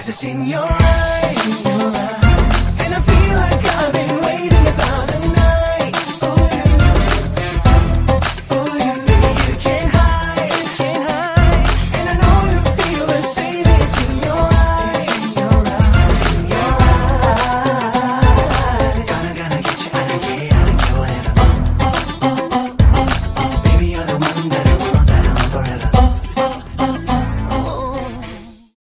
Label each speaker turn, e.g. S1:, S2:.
S1: 'cause it's in your eyes. And I feel like I've been